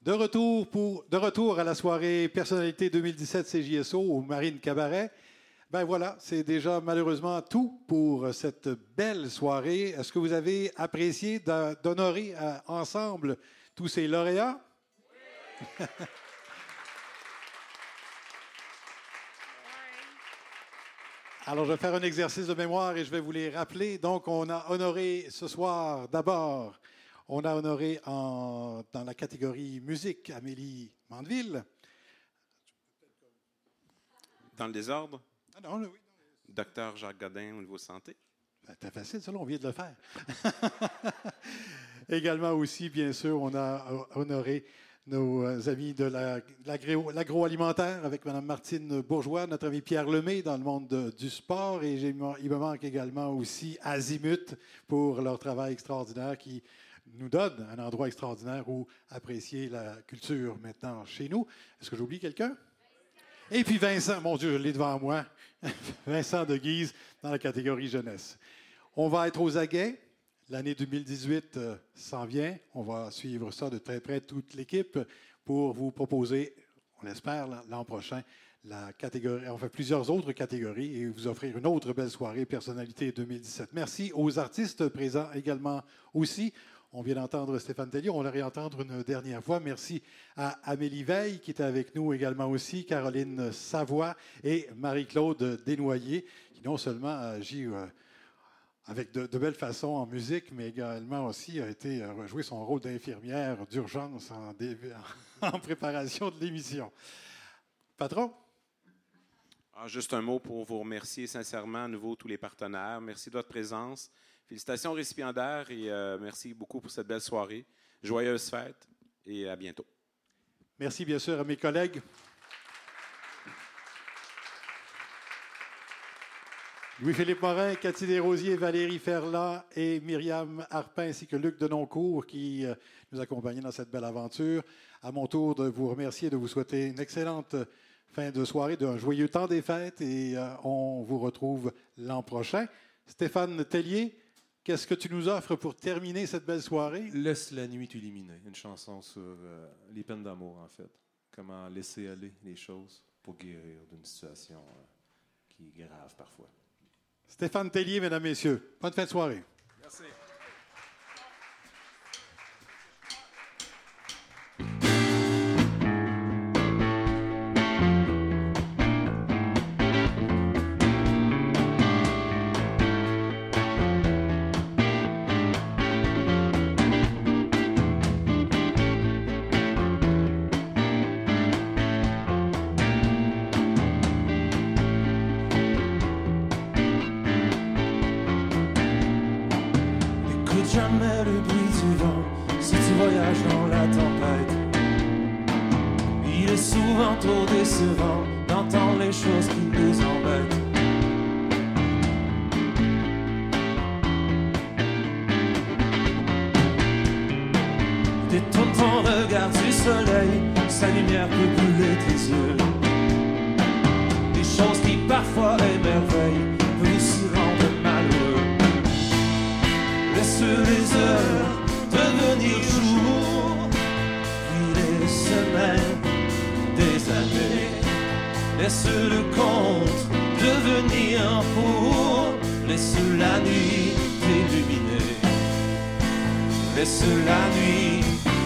De retour à la soirée Personnalité 2017 CJSO au Marine Cabaret. Ben voilà, c'est déjà malheureusement tout pour cette belle soirée. Est-ce que vous avez apprécié d'honorer ensemble tous ces lauréats? Oui. Alors, je vais faire un exercice de mémoire et je vais vous les rappeler. Donc, on a honoré ce soir d'abord, on a honoré dans la catégorie musique Amélie Mandeville. Dans le désordre? Ah non, oui. Docteur Jacques Godin au niveau santé. C'était facile, ça, là, on vient de le faire. Également aussi, bien sûr, on a honoré nos amis de l'agroalimentaire avec Mme Martine Bourgeois, notre ami Pierre Lemay dans le monde du sport. Et il me manque également aussi Azimut pour leur travail extraordinaire qui nous donne un endroit extraordinaire où apprécier la culture maintenant chez nous. Est-ce que j'oublie quelqu'un? Et puis Vincent, mon Dieu, je l'ai devant moi, Vincent de Guise dans la catégorie jeunesse. On va être aux aguets. L'année 2018 s'en vient. On va suivre ça de très près, toute l'équipe, pour vous proposer, on espère, l'an prochain, la catégorie. On fait plusieurs autres catégories et vous offrir une autre belle soirée Personnalité 2017. Merci aux artistes présents également aussi. On vient d'entendre Stéphane Tellier, on va le réentendre une dernière fois. Merci à Amélie Veil qui était avec nous également aussi, Caroline Savoie et Marie-Claude Desnoyers, qui non seulement agit avec de belles façons en musique, mais également aussi a été joué son rôle d'infirmière d'urgence en préparation de l'émission. Patron? Juste un mot pour vous remercier sincèrement à nouveau tous les partenaires. Merci de votre présence. Félicitations aux récipiendaires et merci beaucoup pour cette belle soirée. Joyeuses fêtes et à bientôt. Merci bien sûr à mes collègues. Louis-Philippe Morin, Cathy Desrosiers, Valérie Ferland et Myriam Harpin, ainsi que Luc Denoncourt qui nous accompagnaient dans cette belle aventure. À mon tour de vous remercier et de vous souhaiter une excellente fin de soirée, d'un joyeux temps des fêtes et on vous retrouve l'an prochain. Stéphane Tellier, qu'est-ce que tu nous offres pour terminer cette belle soirée? Laisse la nuit t'illuminer, une chanson sur les peines d'amour en fait. Comment laisser aller les choses pour guérir d'une situation qui est grave parfois. Stéphane Tellier, mesdames, messieurs. Bonne fin de soirée. Merci. Jamais le bruit du vent si tu voyages dans la tempête. Il est souvent trop décevant d'entendre les choses qui nous embêtent. Détourne ton regard du soleil, sa lumière peut brûler tes yeux. Des choses qui parfois émerveillent peuvent aussi rendre malheureux. Laisse les heures devenir jours, puis les semaines, des années. Laisse le compte devenir pour, laisse la nuit t'illuminer. Laisse la nuit.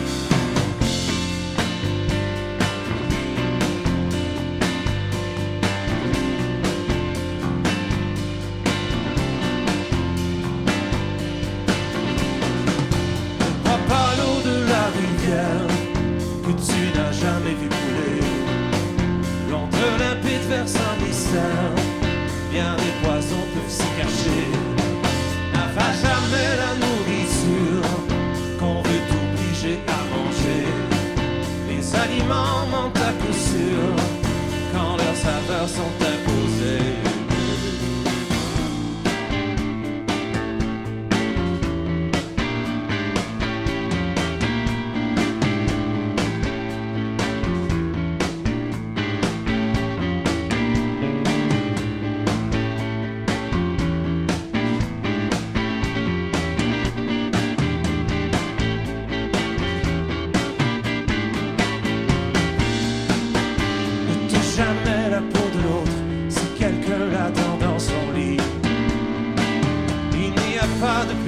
Que tu n'as jamais vu couler, l'onde limpide verse un mystère, bien des poisons peuvent s'y cacher. N'avale jamais la nourriture qu'on veut t'obliger à manger. Les aliments mentent à coup sûr quand leurs saveurs sont imposées.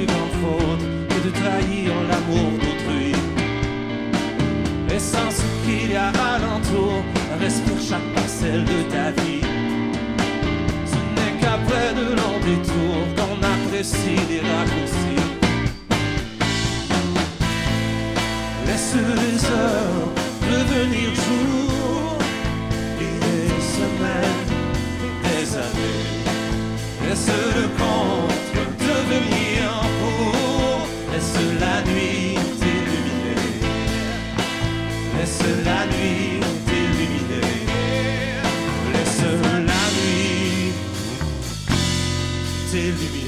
plus grande faute que de trahir l'amour d'autrui. Et sans ce qu'il y a alentour, respire chaque parcelle de ta vie. Ce n'est qu'après de longs détours qu'on apprécie les raccourcis. Laisse les heures devenir jours et des semaines et des années. Laisse le compte devenir pour. Laisse la nuit t'illuminer. Laisse la nuit t'illuminer. Laisse la nuit t'illuminer.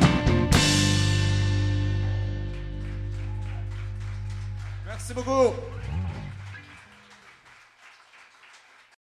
Merci beaucoup.